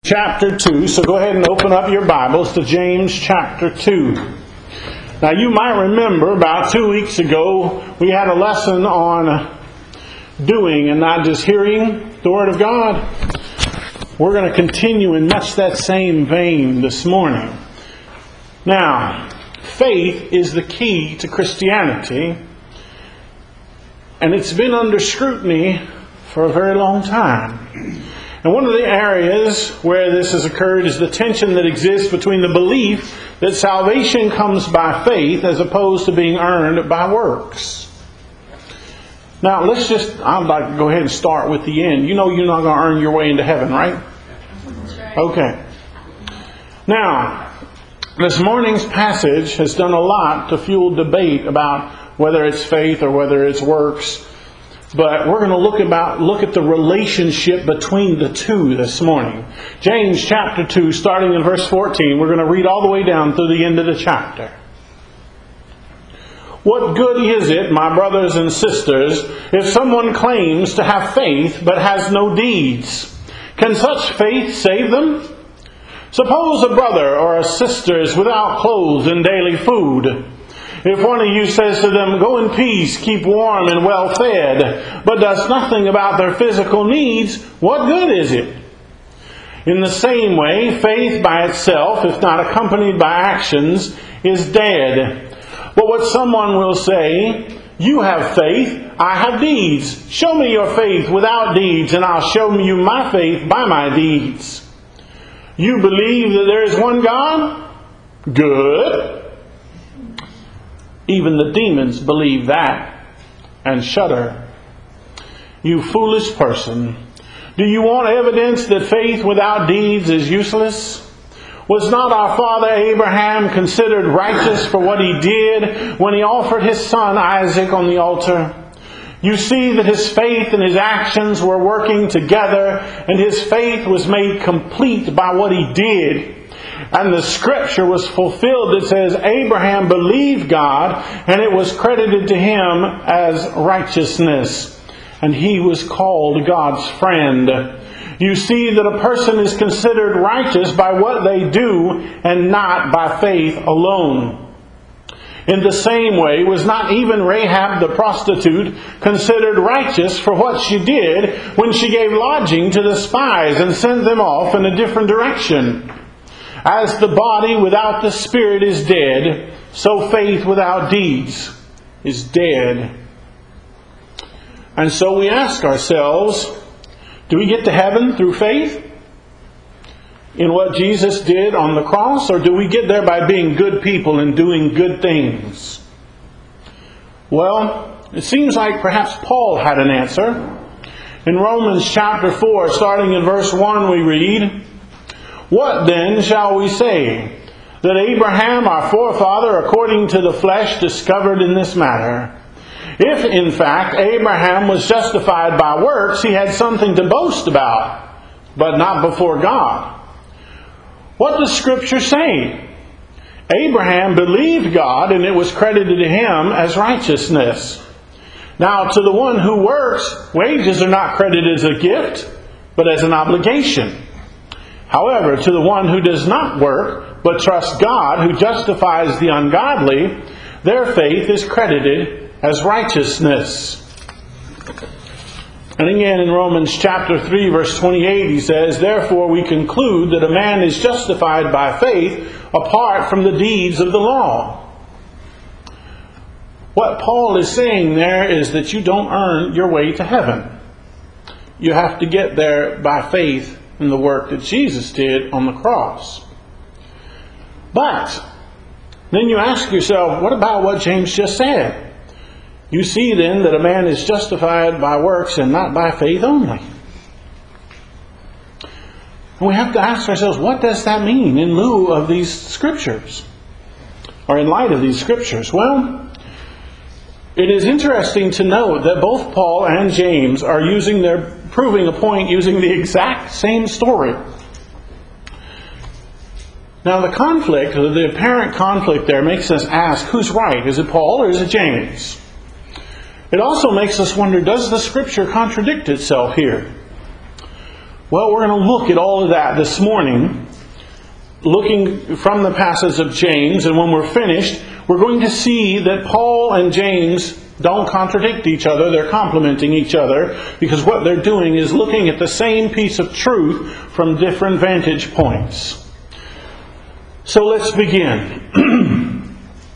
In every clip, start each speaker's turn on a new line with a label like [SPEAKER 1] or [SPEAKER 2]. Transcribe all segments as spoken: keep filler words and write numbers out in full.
[SPEAKER 1] chapter two. So go ahead and open up your Bibles to James chapter two. Now you might remember about two weeks ago we had a lesson on doing and not just hearing the Word of God. We're going to continue in much that same vein this morning. Now, faith is the key to Christianity, and it's been under scrutiny for a very long time. And one of the areas where this has occurred is the tension that exists between the belief that salvation comes by faith as opposed to being earned by works. Now, let's just, I'd like to go ahead and start with the end. You know you're not going to earn your way into heaven, right?
[SPEAKER 2] That's right.
[SPEAKER 1] Okay. Now, this morning's passage has done a lot to fuel debate about whether it's faith or whether it's works. But we're going to look about look at the relationship between the two this morning. James chapter two, starting in verse fourteen, we're going to read all the way down through the end of the chapter. What good is it, my brothers and sisters, if someone claims to have faith but has no deeds? Can such faith save them? Suppose a brother or a sister is without clothes and daily food. If one of you says to them, "Go in peace, keep warm and well fed," but does nothing about their physical needs, what good is it? In the same way, faith by itself, if not accompanied by actions, is dead. But what someone will say, "You have faith, I have deeds. Show me your faith without deeds, and I'll show you my faith by my deeds." You believe that there is one God? Good. Even the demons believe that and shudder. You foolish person, do you want evidence that faith without deeds is useless? Was not our father Abraham considered righteous for what he did when he offered his son Isaac on the altar? You see that his faith and his actions were working together, and his faith was made complete by what he did. And the scripture was fulfilled that says, Abraham believed God, and it was credited to him as righteousness. And he was called God's friend. You see that a person is considered righteous by what they do, and not by faith alone. In the same way, was not even Rahab the prostitute considered righteous for what she did when she gave lodging to the spies and sent them off in a different direction? As the body without the spirit is dead, so faith without deeds is dead. And so we ask ourselves, do we get to heaven through faith in what Jesus did on the cross, or do we get there by being good people and doing good things? Well, it seems like perhaps Paul had an answer. In Romans chapter four, starting in verse one, we read, "What then shall we say? That Abraham our forefather according to the flesh discovered in this matter? If in fact Abraham was justified by works, he had something to boast about, but not before God. What does Scripture say? Abraham believed God, and it was credited to him as righteousness. Now to the one who works, wages are not credited as a gift, but as an obligation. However, to the one who does not work, but trusts God, who justifies the ungodly, their faith is credited as righteousness." And again in Romans chapter three, verse twenty-eight, he says, "Therefore we conclude that a man is justified by faith apart from the deeds of the law." What Paul is saying there is that you don't earn your way to heaven. You have to get there by faith in the work that Jesus did on the cross. But then you ask yourself, what about what James just said? You see then that a man is justified by works and not by faith only. And we have to ask ourselves, what does that mean in lieu of these scriptures? Or in light of these scriptures? Well, it is interesting to note that both Paul and James are using their proving a point using the exact same story. Now the conflict, or the apparent conflict there, makes us ask, who's right? Is it Paul or is it James? It also makes us wonder, does the Scripture contradict itself here? Well, we're going to look at all of that this morning, looking from the passage of James, and when we're finished, we're going to see that Paul and James don't contradict each other, they're complementing each other, because what they're doing is looking at the same piece of truth from different vantage points. So let's begin.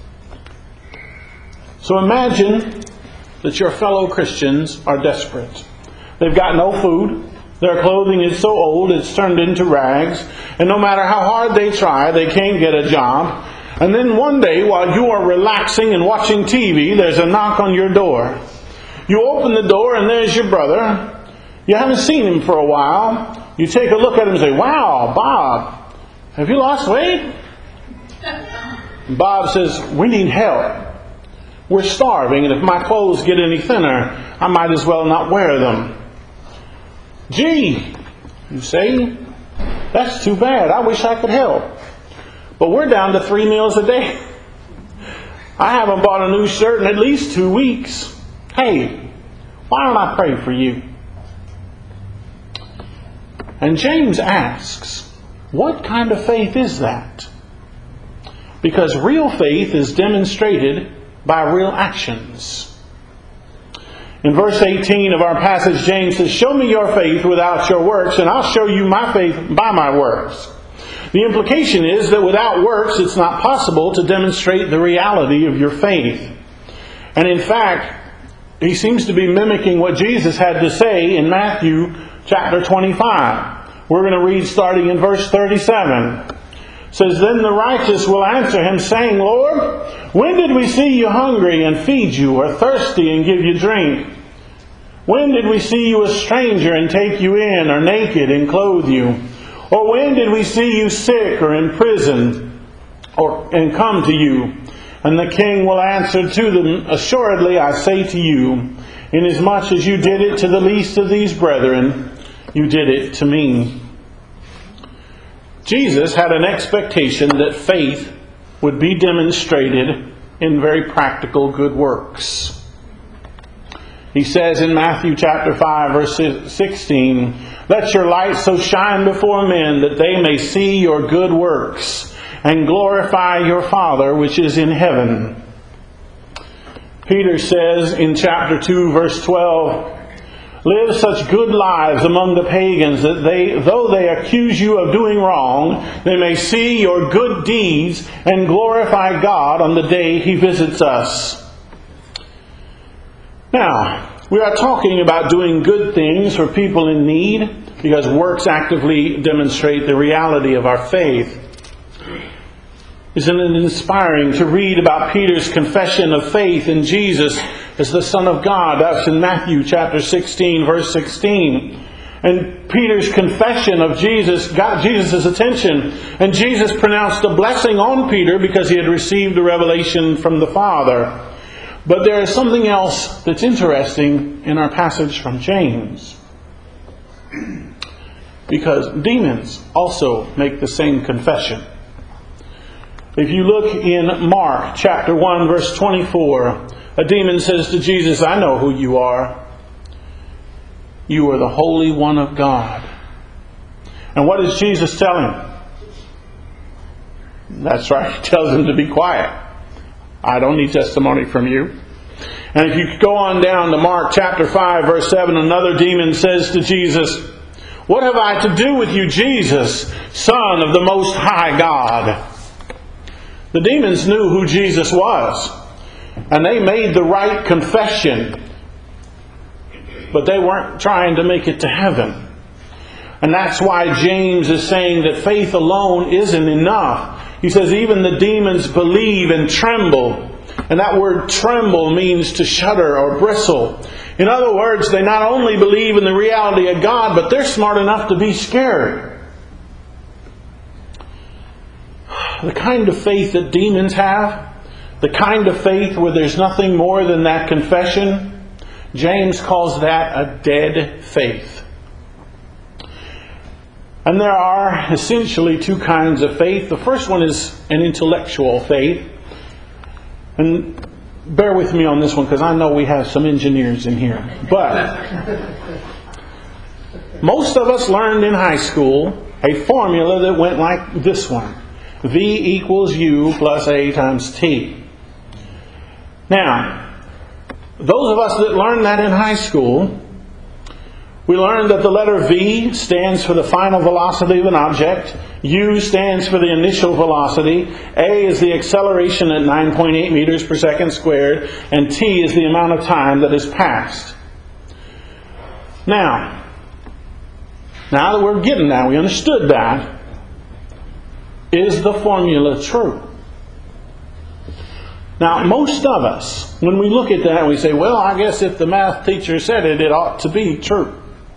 [SPEAKER 1] So imagine that your fellow Christians are desperate. They've got no food. Their clothing is so old it's turned into rags. And no matter how hard they try, they can't get a job. And then one day, while you are relaxing and watching T V, there's a knock on your door. You open the door and there's your brother. You haven't seen him for a while. You take a look at him and say, "Wow, Bob, have you lost weight?" Bob says, "We need help. We're starving, and if my clothes get any thinner, I might as well not wear them." "Gee," you say, "that's too bad. I wish I could help. But we're down to three meals a day. I haven't bought a new shirt in at least two weeks. Hey, why don't I pray for you?" And James asks, what kind of faith is that? Because real faith is demonstrated by real actions. In verse eighteen of our passage, James says, "Show me your faith without your works, and I'll show you my faith by my works." The implication is that without works, it's not possible to demonstrate the reality of your faith. And in fact, he seems to be mimicking what Jesus had to say in Matthew chapter twenty-five. We're going to read starting in verse thirty-seven. It says, "Then the righteous will answer him, saying, Lord, when did we see you hungry and feed you, or thirsty and give you drink? When did we see you a stranger and take you in, or naked and clothe you? Or when did we see you sick or in prison or and come to you?" And the king will answer to them, "Assuredly I say to you, inasmuch as you did it to the least of these brethren, you did it to me." Jesus had an expectation that faith would be demonstrated in very practical good works. He says in Matthew chapter five, verse sixteen, "Let your light so shine before men that they may see your good works and glorify your Father which is in heaven." Peter says in chapter two, verse twelve, "Live such good lives among the pagans that they, though they accuse you of doing wrong, they may see your good deeds and glorify God on the day He visits us." Now, we are talking about doing good things for people in need because works actively demonstrate the reality of our faith. Isn't it inspiring to read about Peter's confession of faith in Jesus as the Son of God? That's in Matthew chapter sixteen, verse sixteen. And Peter's confession of Jesus got Jesus' attention. And Jesus pronounced a blessing on Peter because he had received a revelation from the Father. But there is something else that's interesting in our passage from James. Because demons also make the same confession. If you look in Mark chapter one, verse twenty-four, a demon says to Jesus, "I know who you are. You are the Holy One of God." And what does Jesus tell him? That's right, he tells him to be quiet. I don't need testimony from you. And if you go on down to Mark chapter five, verse seven, another demon says to Jesus, "What have I to do with you, Jesus, Son of the Most High God?" The demons knew who Jesus was, and they made the right confession, but they weren't trying to make it to heaven. And that's why James is saying that faith alone isn't enough. He says even the demons believe and tremble. And that word tremble means to shudder or bristle. In other words, they not only believe in the reality of God, but they're smart enough to be scared. The kind of faith that demons have, the kind of faith where there's nothing more than that confession, James calls that a dead faith. And there are essentially two kinds of faith. The first one is an intellectual faith. And bear with me on this one because I know we have some engineers in here. But Most of us learned in high school a formula that went like this one. V equals U plus A times T. Now, those of us that learned that in high school, we learned that the letter V stands for the final velocity of an object, U stands for the initial velocity, A is the acceleration at nine point eight meters per second squared, and T is the amount of time that has passed. Now, now that we're getting that, we understood that, is the formula true? Now, most of us, when we look at that, we say, well, I guess if the math teacher said it, it ought to be true.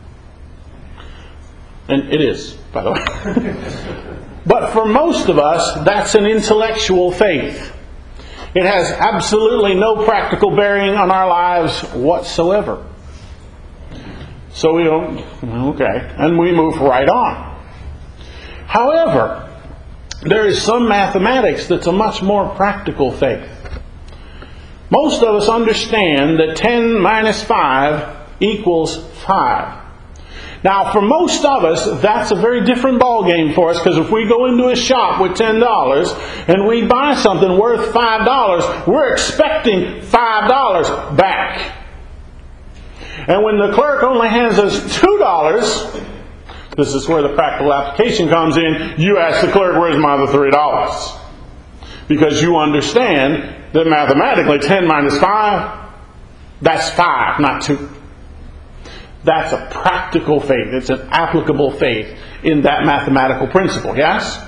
[SPEAKER 1] And it is, by the way. But for most of us, that's an intellectual faith. It has absolutely no practical bearing on our lives whatsoever. So we don't, okay, and we move right on. However, there is some mathematics that's a much more practical faith. Most of us understand that ten minus five equals five. Now, for most of us, that's a very different ballgame for us, because if we go into a shop with ten dollars and we buy something worth five dollars, we're expecting five dollars back. And when the clerk only hands us two dollars, this is where the practical application comes in, you ask the clerk, where's my other three dollars? Because you understand that mathematically ten minus five, that's five, not two. That's a practical faith. It's an applicable faith in that mathematical principle, yes?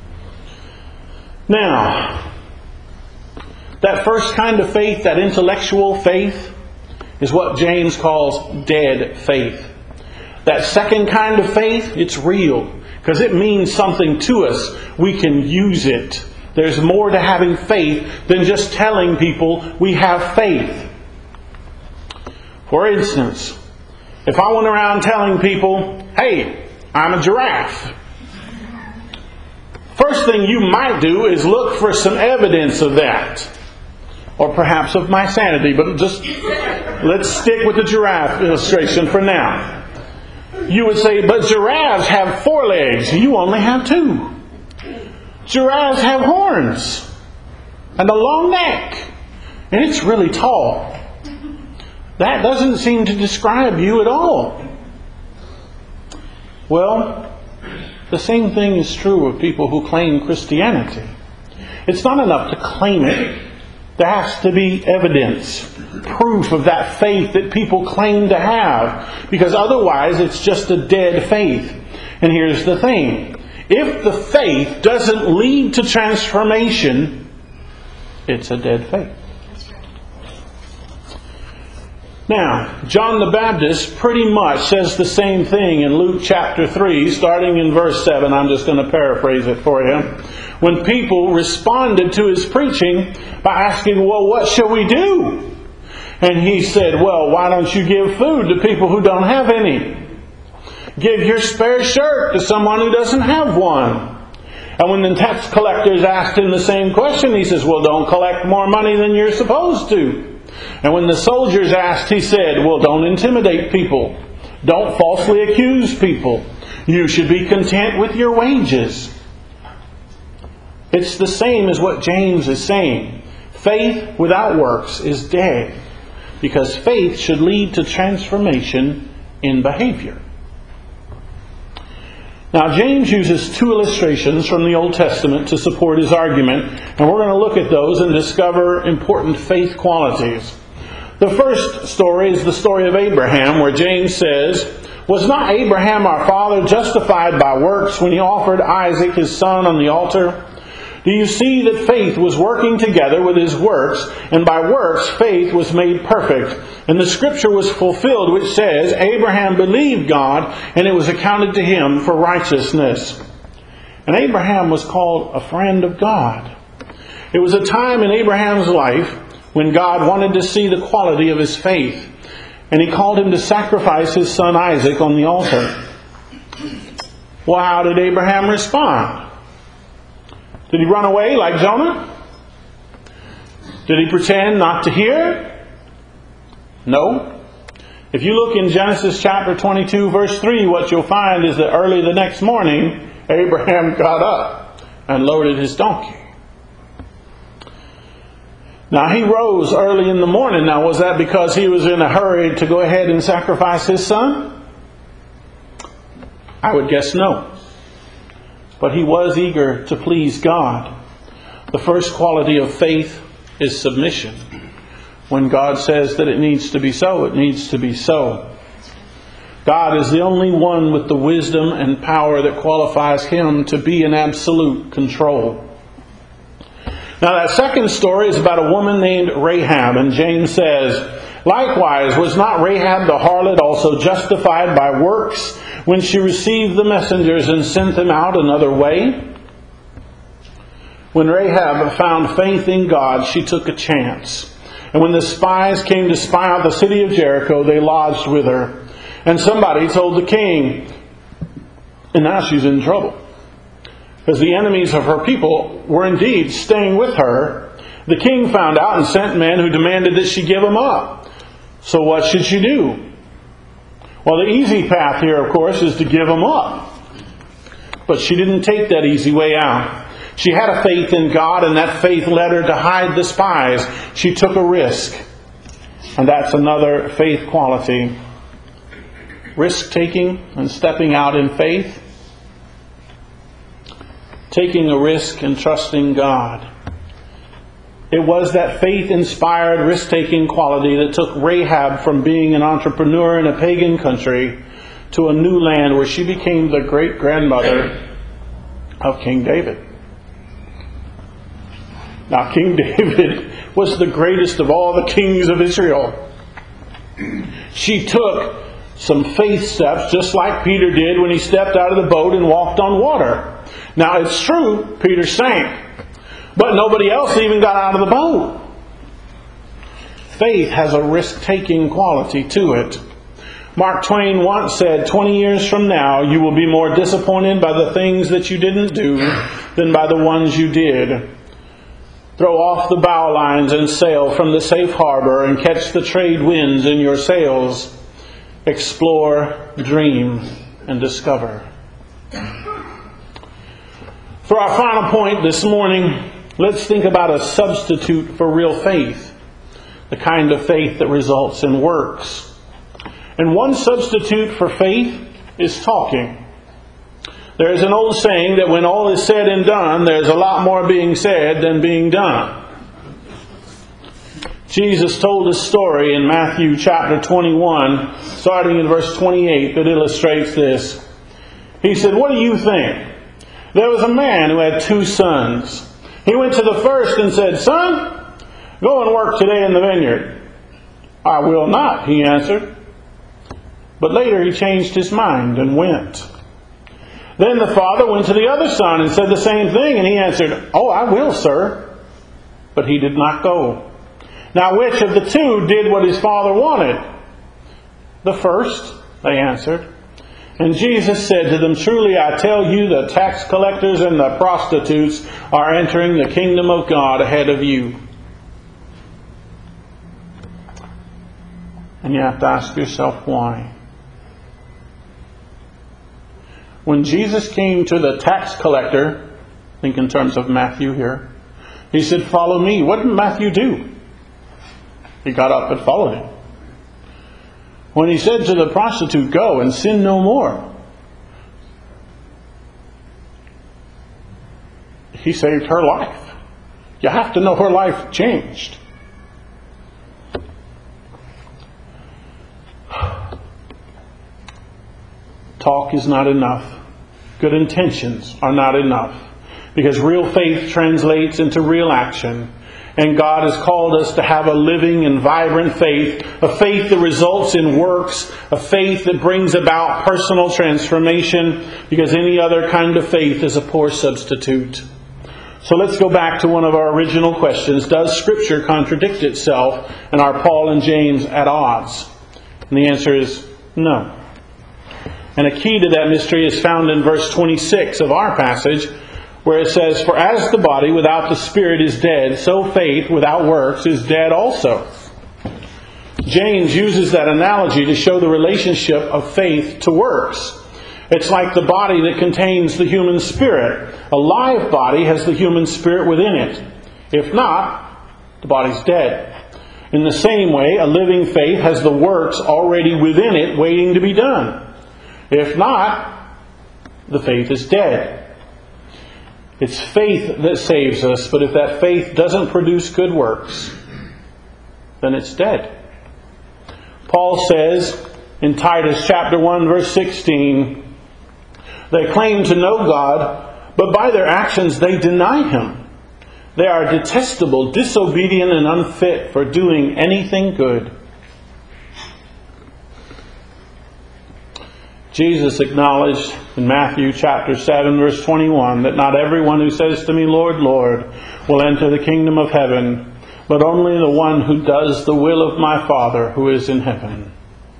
[SPEAKER 1] Now, that first kind of faith, that intellectual faith, is what James calls dead faith. That second kind of faith, it's real, because it means something to us. We can use it. There's more to having faith than just telling people we have faith. For instance, if I went around telling people, hey, I'm a giraffe, first thing you might do is look for some evidence of that. Or perhaps of my sanity, but just let's stick with the giraffe illustration for now. You would say, but giraffes have four legs, you only have two. Giraffes have horns and a long neck, and it's really tall. That doesn't seem to describe you at all. Well, the same thing is true of people who claim Christianity. It's not enough to claim it. There has to be evidence, proof of that faith that people claim to have, because otherwise it's just a dead faith. And here's the thing. If the faith doesn't lead to transformation, it's a dead faith. Now, John the Baptist pretty much says the same thing in Luke chapter three, starting in verse seven. I'm just going to paraphrase it for you. When people responded to his preaching by asking, well, what shall we do? And he said, well, why don't you give food to people who don't have any? Give your spare shirt to someone who doesn't have one. And when the tax collectors asked him the same question, he says, well, don't collect more money than you're supposed to. And when the soldiers asked, he said, well, don't intimidate people. Don't falsely accuse people. You should be content with your wages. It's the same as what James is saying. Faith without works is dead, because faith should lead to transformation in behavior. Now, James uses two illustrations from the Old Testament to support his argument, and we're going to look at those and discover important faith qualities. The first story is the story of Abraham, where James says, was not Abraham our father justified by works when he offered Isaac his son on the altar? Do you see that faith was working together with his works, and by works faith was made perfect? And the scripture was fulfilled, which says, Abraham believed God, and it was accounted to him for righteousness. And Abraham was called a friend of God. It was a time in Abraham's life when God wanted to see the quality of his faith, and he called him to sacrifice his son Isaac on the altar. Well, how did Abraham respond? Did he run away like Jonah? Did he pretend not to hear? No. If you look in Genesis chapter twenty-two, verse three, what you'll find is that early the next morning, Abraham got up and loaded his donkey. Now, he rose early in the morning. Now, was that because he was in a hurry to go ahead and sacrifice his son? I would guess no. But he was eager to please God. The first quality of faith is submission. When God says that it needs to be so, it needs to be so. God is the only one with the wisdom and power that qualifies Him to be in absolute control. Now, that second story is about a woman named Rahab, and James says, "Likewise, was not Rahab the harlot also justified by works when she received the messengers and sent them out another way?" When Rahab found faith in God, she took a chance. And when the spies came to spy out the city of Jericho, they lodged with her. And somebody told the king, and now she's in trouble. Because the enemies of her people were indeed staying with her. The king found out and sent men who demanded that she give them up. So what should she do? Well, the easy path here, of course, is to give them up. But she didn't take that easy way out. She had a faith in God, and that faith led her to hide the spies. She took a risk. And that's another faith quality. Risk-taking and stepping out in faith. Taking a risk and trusting God. It was that faith-inspired, risk-taking quality that took Rahab from being an entrepreneur in a pagan country to a new land where she became the great-grandmother of King David. Now, King David was the greatest of all the kings of Israel. She took some faith steps, just like Peter did when he stepped out of the boat and walked on water. Now, it's true, Peter sank. But nobody else even got out of the boat. Faith has a risk-taking quality to it. Mark Twain once said, twenty years from now, you will be more disappointed by the things that you didn't do than by the ones you did. Throw off the bow lines and sail from the safe harbor and catch the trade winds in your sails. Explore, dream, and discover. For our final point this morning, let's think about a substitute for real faith. The kind of faith that results in works. And one substitute for faith is talking. There's an old saying that when all is said and done, there's a lot more being said than being done. Jesus told a story in Matthew chapter twenty-one, starting in verse twenty-eight, that illustrates this. He said, "What do you think? There was a man who had two sons. He went to the first and said, 'Son, go and work today in the vineyard.' 'I will not,' he answered. But later he changed his mind and went. Then the father went to the other son and said the same thing, and he answered, 'Oh, I will, sir.' But he did not go. Now which of the two did what his father wanted?" "The first," they answered. And Jesus said to them, "Truly I tell you, the tax collectors and the prostitutes are entering the kingdom of God ahead of you." And you have to ask yourself why. When Jesus came to the tax collector, think in terms of Matthew here, he said, "Follow me." What did Matthew do? He got up and followed him. When he said to the prostitute, "Go and sin no more," he saved her life. You have to know her life changed. Talk is not enough. Good intentions are not enough. Because real faith translates into real action. And God has called us to have a living and vibrant faith, a faith that results in works, a faith that brings about personal transformation, because any other kind of faith is a poor substitute. So let's go back to one of our original questions. Does Scripture contradict itself, and are Paul and James at odds? And the answer is no. And a key to that mystery is found in verse twenty-six of our passage, where it says, "For as the body without the spirit is dead, so faith without works is dead also." James uses that analogy to show the relationship of faith to works. It's like the body that contains the human spirit. A live body has the human spirit within it. If not, the body's dead. In the same way, a living faith has the works already within it waiting to be done. If not, the faith is dead. It's faith that saves us, but if that faith doesn't produce good works, then it's dead. Paul says in Titus chapter one, verse sixteen, they claim to know God, but by their actions they deny Him. They are detestable, disobedient, and unfit for doing anything good. Jesus acknowledged in Matthew chapter seven, verse twenty-one, that not everyone who says to me, Lord, Lord, will enter the kingdom of heaven, but only the one who does the will of my Father who is in heaven.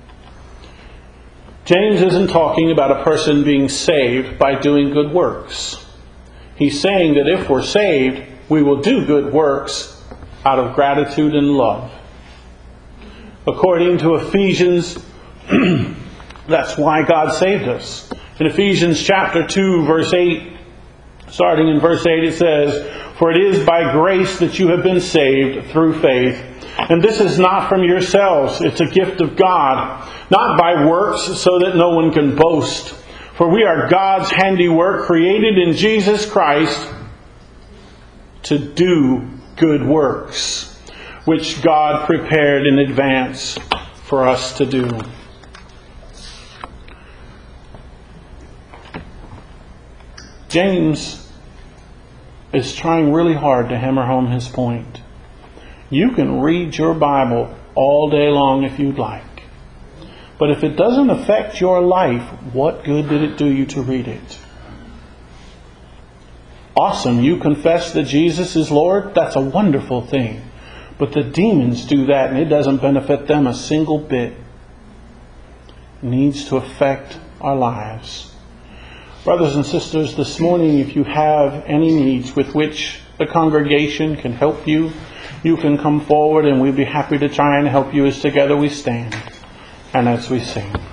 [SPEAKER 1] James isn't talking about a person being saved by doing good works. He's saying that if we're saved, we will do good works out of gratitude and love. According to Ephesians, that's why God saved us. In Ephesians chapter two, verse eight, starting in verse eight, it says, "For it is by grace that you have been saved through faith. And this is not from yourselves, it's a gift of God, not by works, so that no one can boast. For we are God's handiwork, created in Jesus Christ to do good works, which God prepared in advance for us to do." James is trying really hard to hammer home his point. You can read your Bible all day long if you'd like. But if it doesn't affect your life, what good did it do you to read it? Awesome, you confess that Jesus is Lord. That's a wonderful thing. But the demons do that and it doesn't benefit them a single bit. It needs to affect our lives. Brothers and sisters, this morning, if you have any needs with which the congregation can help you, you can come forward and we'll be happy to try and help you as together we stand and as we sing.